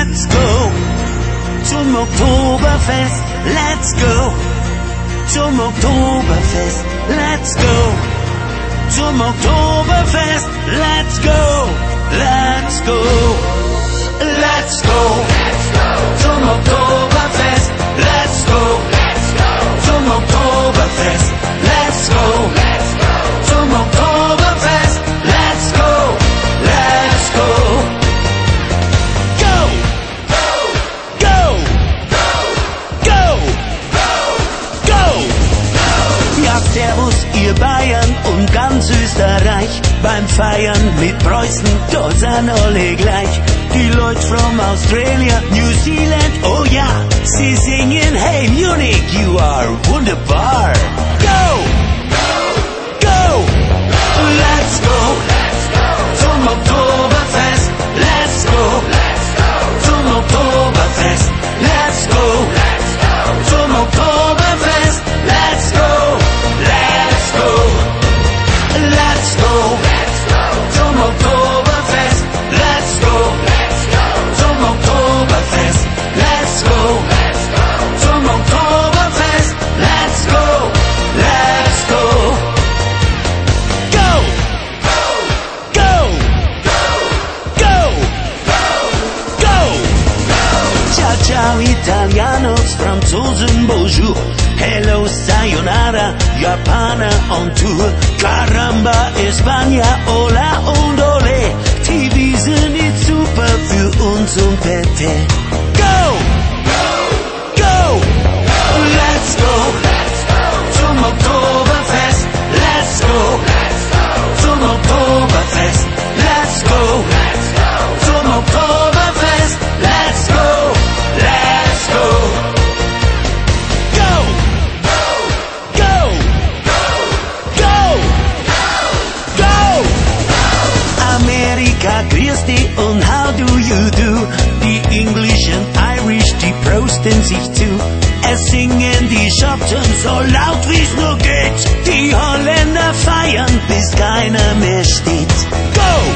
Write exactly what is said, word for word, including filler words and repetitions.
let's go zum Oktoberfest, let's go zum Oktoberfest, let's go zum Oktoberfest, let's go, let's go, let's go zum Oktoberfest, let's go zum Oktoberfest, let's go zum Oktoberfest, let's go, let's go. Go! Go! Go! Go! Ja, servus, ihr Bayern und ganz Österreich. Beim Feiern mit Preußen, dort sind alle gleich. Die Leute from Australia, New Zealand, oh ja, sie singen Hey Munich, you are wunderbar. Go! Go! Let's go! Zum Oktoberfest, let's go! Zum Oktoberfest, let's go! Zum Oktoberfest, let's go! Let's go! Let's go! Zum Oktoberfest, let's go! Zum Oktoberfest, let's go! Zum Oktoberfest, let's go! Let's go! Go! Go! Go! Go! Ciao ciao Italianos, Franzosen, bonjour. Hello, sayonara, Japaner on Tour. Caramba, España, hola und ole. Die Wiesen ist super für uns und Pete. Go! Go! Let's go! Zum Oktoberfest, let's go! Zum Oktoberfest, let's go! Zum Oktoberfest, let's go! Let's go! Go! Go! Go! Go! Amerika, grüß dich und how do you do? Die English and Irish, die prosten sich zu. Es singen die Schotten so laut wie's nur geht. Die Holländer feiern, bis keiner mehr steht. Go!